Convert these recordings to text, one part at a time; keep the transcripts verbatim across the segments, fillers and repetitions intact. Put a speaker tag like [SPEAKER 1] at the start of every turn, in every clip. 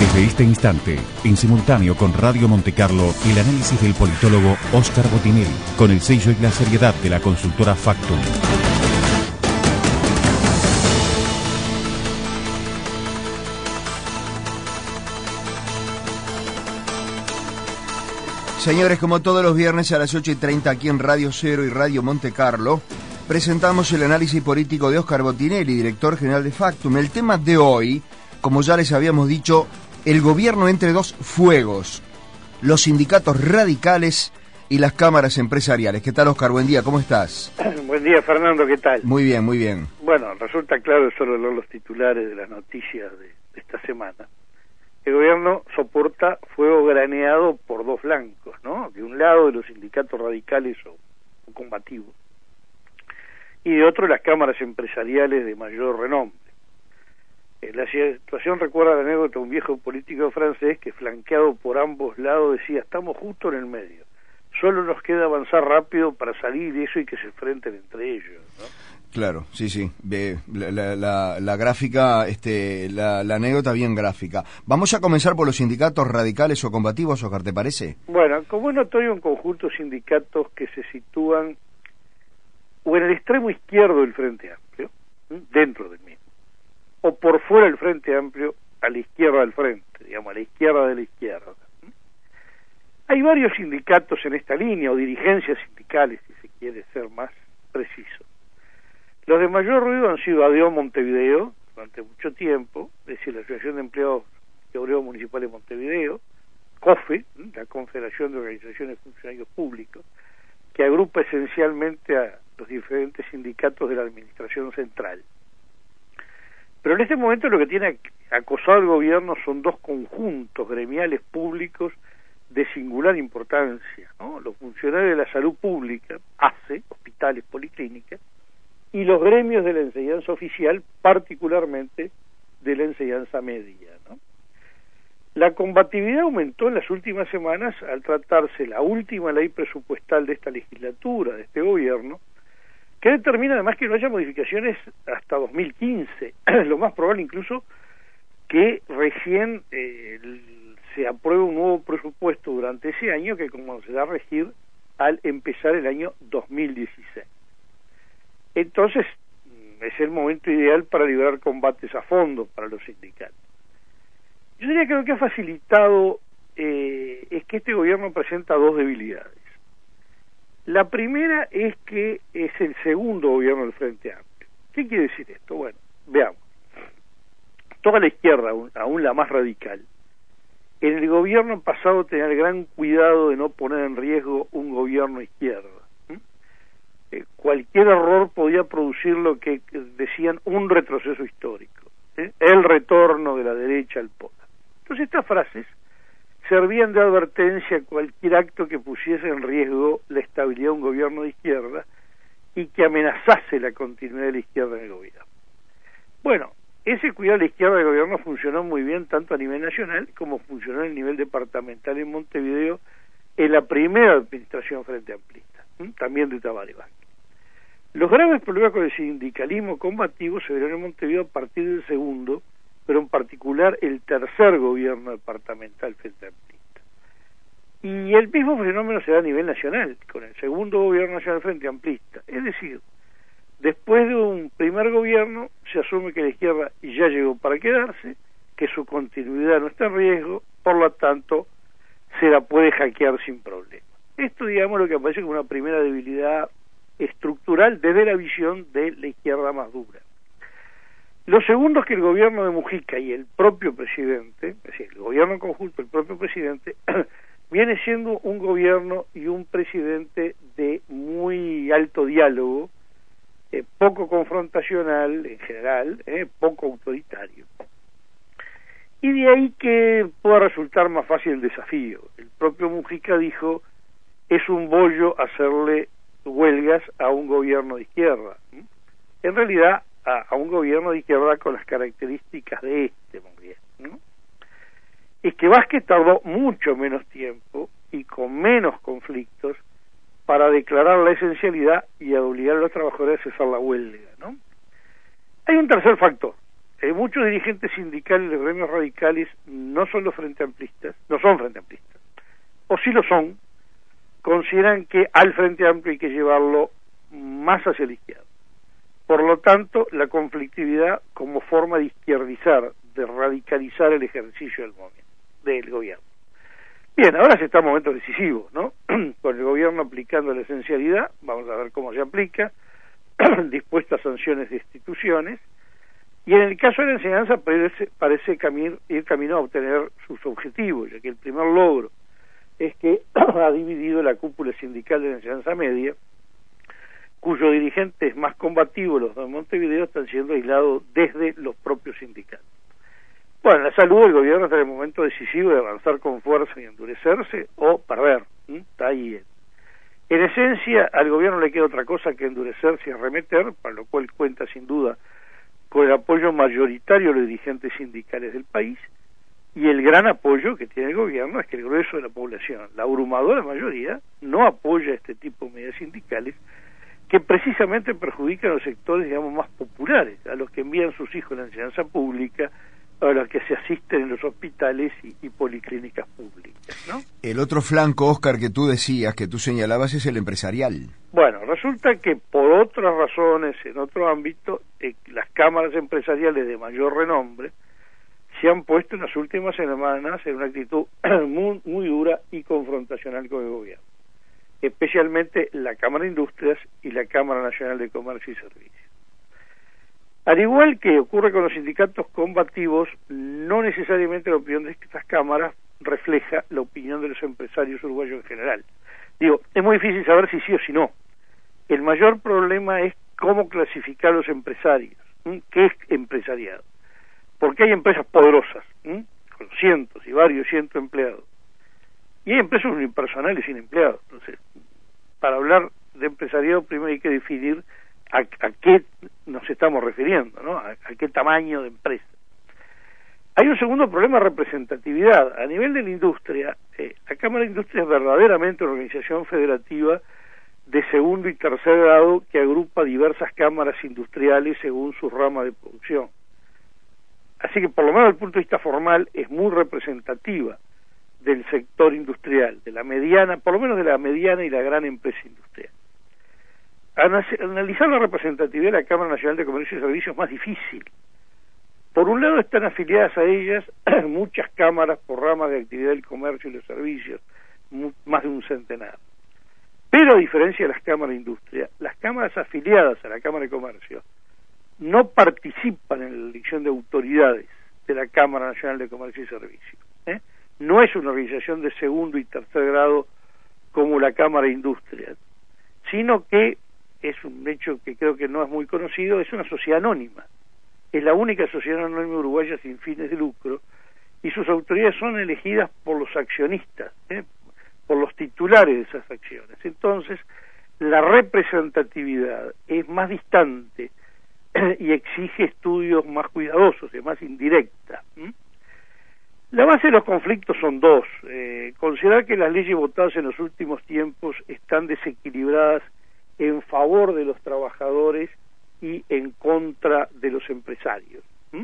[SPEAKER 1] Desde este instante, en simultáneo con Radio Montecarlo, el análisis del politólogo Óscar Botinelli, con el sello y la seriedad de la consultora Factum.
[SPEAKER 2] Señores, como todos los viernes a las ocho y treinta aquí en Radio Cero y Radio Montecarlo, presentamos el análisis político de Óscar Botinelli, director general de Factum. El tema de hoy, como ya les habíamos dicho, el gobierno entre dos fuegos, los sindicatos radicales y las cámaras empresariales. ¿Qué tal, Óscar? Buen día, ¿cómo estás?
[SPEAKER 3] Buen día, Fernando, ¿qué tal?
[SPEAKER 2] Muy bien, muy bien.
[SPEAKER 3] Bueno, resulta claro, solo leer los titulares de las noticias de, de esta semana. El gobierno soporta fuego graneado por dos flancos, ¿no? De un lado de los sindicatos radicales o, o combativos, y de otro las cámaras empresariales de mayor renombre. Eh, la situación recuerda la anécdota de un viejo político francés que, flanqueado por ambos lados, decía: estamos justo en el medio, solo nos queda avanzar rápido para salir de eso y que se enfrenten entre ellos, ¿no?
[SPEAKER 2] Claro, sí, sí, la, la, la, la gráfica, este, la, la anécdota bien gráfica. Vamos a comenzar por los sindicatos radicales o combativos, Óscar, ¿te parece?
[SPEAKER 3] Bueno, como es notorio, un conjunto de sindicatos que se sitúan o en el extremo izquierdo del Frente Amplio, dentro del mismo, o por fuera del Frente Amplio, a la izquierda del frente, digamos, a la izquierda de la izquierda. Hay varios sindicatos en esta línea, o dirigencias sindicales, si se quiere ser más preciso. Los de mayor ruido han sido ADEO Montevideo, durante mucho tiempo, es decir, la Asociación de Empleados y Obreros Municipales de Montevideo, COFE, la Confederación de Organizaciones de Funcionarios Públicos, que agrupa esencialmente a los diferentes sindicatos de la Administración Central. Pero en este momento lo que tiene acosado al gobierno son dos conjuntos gremiales públicos de singular importancia, ¿no? Los funcionarios de la salud pública, A C E, hospitales, policlínicas, y los gremios de la enseñanza oficial, particularmente de la enseñanza media, ¿no? La combatividad aumentó en las últimas semanas al tratarse la última ley presupuestal de esta legislatura, de este gobierno, que determina además que no haya modificaciones hasta dos mil quince, lo más probable incluso que recién eh, se apruebe un nuevo presupuesto durante ese año, que como se da a regir al empezar el año dos mil dieciséis. Entonces, es el momento ideal para librar combates a fondo para los sindicatos. Yo diría que lo que ha facilitado eh, es que este gobierno presenta dos debilidades. La primera es que es el segundo gobierno del Frente Amplio. ¿Qué quiere decir esto? Bueno, veamos. Toda la izquierda, aún, aún la más radical, en el gobierno pasado tenía el gran cuidado de no poner en riesgo un gobierno izquierda. Eh, cualquier error podía producir lo que decían un retroceso histórico, ¿eh? el retorno de la derecha al poder. Entonces estas frases servían de advertencia a cualquier acto que pusiese en riesgo la estabilidad de un gobierno de izquierda y que amenazase la continuidad de la izquierda en el gobierno. Bueno, ese cuidado de la izquierda del gobierno funcionó muy bien tanto a nivel nacional como funcionó a nivel departamental en Montevideo en la primera administración Frente Amplista, ¿eh? también de Tabaré Vázquez. Los graves problemas con el sindicalismo combativo se verán en Montevideo a partir del segundo, pero en particular el tercer gobierno departamental Frente Amplista. Y el mismo fenómeno se da a nivel nacional, con el segundo gobierno nacional Frente Amplista. Es decir, después de un primer gobierno se asume que la izquierda ya llegó para quedarse, que su continuidad no está en riesgo, por lo tanto se la puede hackear sin problema. Esto, digamos, lo que aparece como una primera debilidad estructural desde la visión de la izquierda más dura. Lo segundo es que el gobierno de Mujica y el propio presidente, es decir, el gobierno en conjunto, el propio presidente, viene siendo un gobierno y un presidente de muy alto diálogo, eh, poco confrontacional en general, eh, poco autoritario. Y de ahí que pueda resultar más fácil el desafío. El propio Mujica dijo: es un bollo hacerle huelgas a un gobierno de izquierda. En realidad, a, a un gobierno de izquierda con las características de este gobierno, ¿no? Es que Vázquez tardó mucho menos tiempo y con menos conflictos para declarar la esencialidad y a obligar a los trabajadores a cesar la huelga, ¿no? Hay un tercer factor eh, muchos dirigentes sindicales de gremios radicales no son los frente amplistas, no son frente amplistas, o si lo son, consideran que al Frente Amplio hay que llevarlo más hacia la izquierda. Por lo tanto, la conflictividad como forma de izquierdizar, de radicalizar el ejercicio del movimiento, del gobierno. Bien, ahora se está en momentos decisivos, ¿no? Con el gobierno aplicando la esencialidad, vamos a ver cómo se aplica, dispuesta a sanciones de instituciones, y en el caso de la enseñanza parece, parece camino, ir camino a obtener sus objetivos, ya que el primer logro es que ha dividido la cúpula sindical de la enseñanza media, cuyos dirigentes más combativos, los de Montevideo, están siendo aislados desde los propios sindicatos. Bueno, la salud del gobierno está en el momento decisivo de avanzar con fuerza y endurecerse o perder. ¿Mm? Está ahí. En esencia, al gobierno le queda otra cosa que endurecerse y arremeter, para lo cual cuenta sin duda con el apoyo mayoritario de los dirigentes sindicales del país, y el gran apoyo que tiene el gobierno es que el grueso de la población, la abrumadora mayoría, no apoya este tipo de medidas sindicales que precisamente perjudican a los sectores, digamos, más populares, a los que envían sus hijos a la enseñanza pública, a los que se asisten en los hospitales y, y policlínicas públicas, ¿no?
[SPEAKER 2] El otro flanco, Óscar, que tú decías, que tú señalabas, es el empresarial.
[SPEAKER 3] Bueno, resulta que por otras razones, en otro ámbito, eh, las cámaras empresariales de mayor renombre se han puesto en las últimas semanas en una actitud muy, muy dura y confrontacional con el gobierno, especialmente la Cámara de Industrias y la Cámara Nacional de Comercio y Servicios. Al igual que ocurre con los sindicatos combativos, no necesariamente la opinión de estas cámaras refleja la opinión de los empresarios uruguayos en general. Digo, es muy difícil saber si sí o si no. El mayor problema es cómo clasificar a los empresarios. ¿Mm? ¿Qué es empresariado? Porque hay empresas poderosas, ¿Mm? con cientos y varios cientos empleados. Y hay empresas unipersonales sin empleados. Entonces, para hablar de empresariado, primero hay que definir a, a qué nos estamos refiriendo, ¿no? A, a qué tamaño de empresa. Hay un segundo problema de representatividad. A nivel de la industria, eh, la Cámara de Industria es verdaderamente una organización federativa de segundo y tercer grado que agrupa diversas cámaras industriales según su rama de producción. Así que, por lo menos desde el punto de vista formal, es muy representativa del sector industrial, de la mediana, por lo menos de la mediana y la gran empresa industrial. Analizar la representatividad de la Cámara Nacional de Comercio y Servicios es más difícil. Por un lado están afiliadas a ellas muchas cámaras por ramas de actividad del comercio y los servicios, más de un centenar. Pero a diferencia de las cámaras de industria, las cámaras afiliadas a la Cámara de Comercio no participan en la elección de autoridades de la Cámara Nacional de Comercio y Servicios. ¿eh? No es una organización de segundo y tercer grado como la Cámara de Industria, sino que es un hecho que creo que no es muy conocido, es una sociedad anónima. Es la única sociedad anónima uruguaya sin fines de lucro, y sus autoridades son elegidas por los accionistas, ¿eh? por los titulares de esas acciones. Entonces, la representatividad es más distante y exige estudios más cuidadosos, es más indirecta. ¿Mm? La base de los conflictos son dos. Eh, considerar que las leyes votadas en los últimos tiempos están desequilibradas en favor de los trabajadores y en contra de los empresarios. ¿Mm?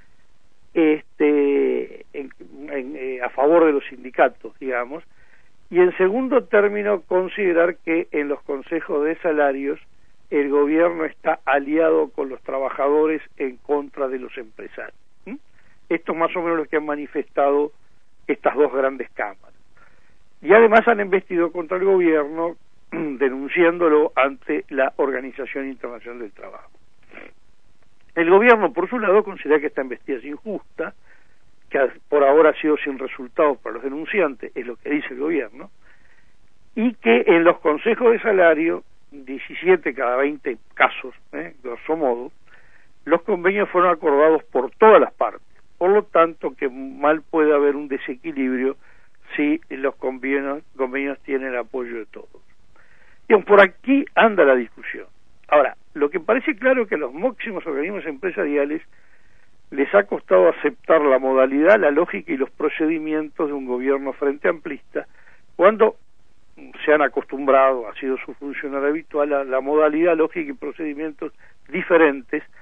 [SPEAKER 3] Este, en, en, eh, a favor de los sindicatos, digamos. Y en segundo término, considerar que en los consejos de salarios el gobierno está aliado con los trabajadores en contra de los empresarios. ¿Mm? Esto es más o menos lo que han manifestado estas dos grandes cámaras. Y además han embestido contra el gobierno denunciándolo ante la Organización Internacional del Trabajo. El gobierno, por su lado, considera que esta embestida es injusta, que por ahora ha sido sin resultados para los denunciantes, es lo que dice el gobierno, y que en los consejos de salario, diecisiete cada veinte casos, eh, grosso modo, los convenios fueron acordados por todas las partes, por lo tanto que mal puede haber un desequilibrio si los convenios, convenios tienen el apoyo de todos. Y por aquí anda la discusión. Ahora, lo que parece claro es que a los máximos organismos empresariales les ha costado aceptar la modalidad, la lógica y los procedimientos de un gobierno frente amplista, cuando se han acostumbrado, ha sido su funcionar habitual, a la modalidad, lógica y procedimientos diferentes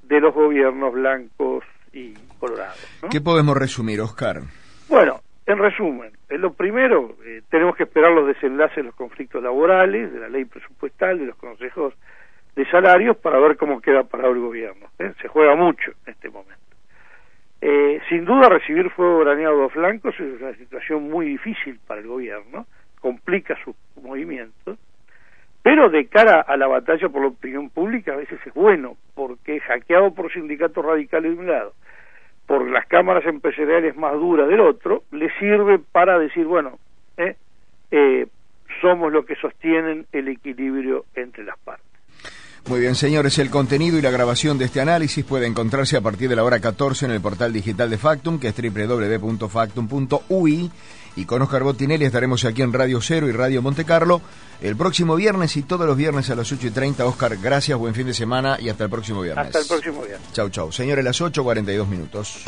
[SPEAKER 3] de los gobiernos blancos y colorados, ¿no?
[SPEAKER 2] ¿Qué podemos resumir, Oscar?
[SPEAKER 3] Bueno, en resumen, en lo primero, eh, tenemos que esperar los desenlaces de los conflictos laborales, de la ley presupuestal, de los consejos de salarios, para ver cómo queda parado el gobierno, ¿eh? Se juega mucho en este momento. Eh, sin duda, recibir fuego graneado a flancos es una situación muy difícil para el gobierno, complica sus movimientos, pero de cara a la batalla por la opinión pública a veces es bueno, porque hackeado por sindicatos radicales de un lado, por las cámaras empresariales más duras del otro, le sirve para decir, bueno, eh, eh, somos los que sostienen el equilibrio entre las partes.
[SPEAKER 2] Muy bien, señores, el contenido y la grabación de este análisis puede encontrarse a partir de la hora catorce en el portal digital de Factum, que es doble u doble u doble u punto factum punto u i, y con Oscar Botinelli estaremos aquí en Radio Cero y Radio Montecarlo el próximo viernes y todos los viernes a las ocho y treinta. Oscar, gracias, buen fin de semana y hasta el próximo viernes.
[SPEAKER 3] Hasta el próximo viernes.
[SPEAKER 2] Chau, chau. Señores, las ocho cuarenta y dos minutos.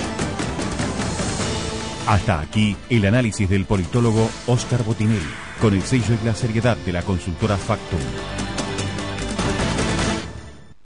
[SPEAKER 1] Hasta aquí el análisis del politólogo Oscar Botinelli, con el sello y la seriedad de la consultora Factum.